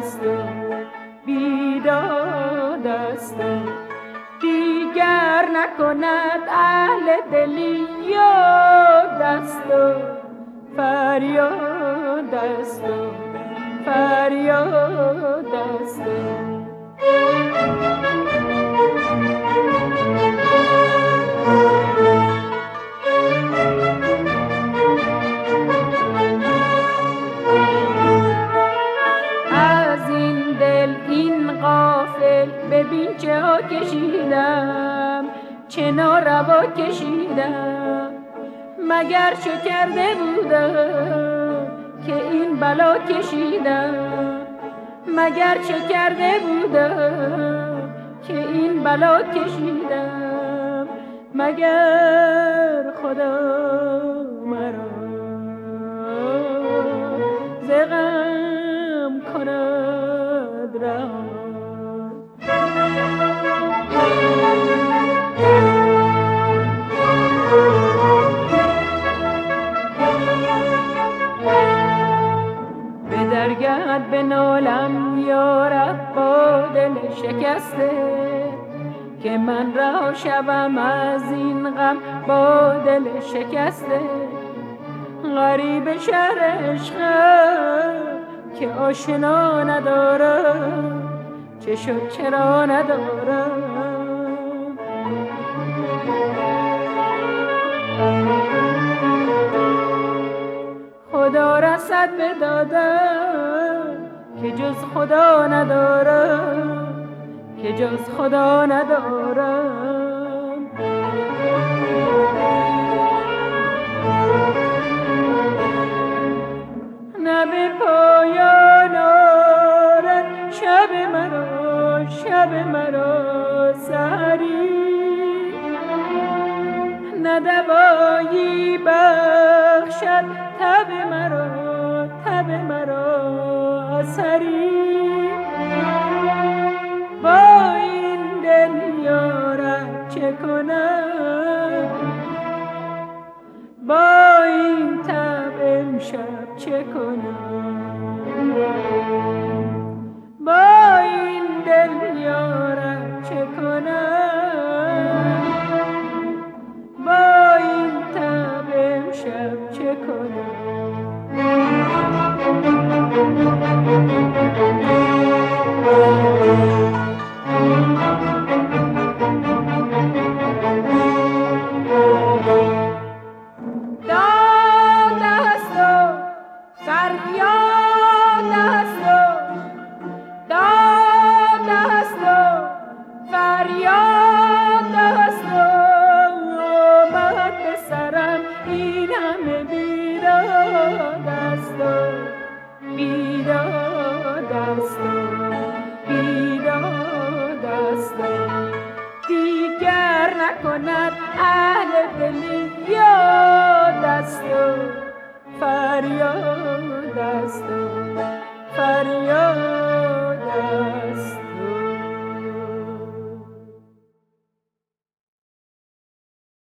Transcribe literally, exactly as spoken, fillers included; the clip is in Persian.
است و بیداد است و دیگر نکند اهل دلی یاد است و فریاد است و فریاد است و ببین چه ها کشیدم چه ناروا کشیدم مگر چه کرده بودم که این بلا کشیدم مگر چه کرده بودم که این بلا کشیدم مگر خدا مرا ز غم کند رها درگرد به نالم یارب با دل شکسته که من رها شوم از این غم با دل شکسته غریب شهر عشقم که آشنا ندارم چه شد چرا ندارم خدا رسد به دادم که جز خدا ندارم که جز خدا ندارم نه به پایان آرد شب مرا شب مرا سحری نه دوایی بخشد تب مرا تب مرا اثری با این دل یارب چه کنم با این تب امشب چه کنم با این دل یارب چه کنم با این تب امشب چه کنم نکند اهل دلی یاد است و فریاد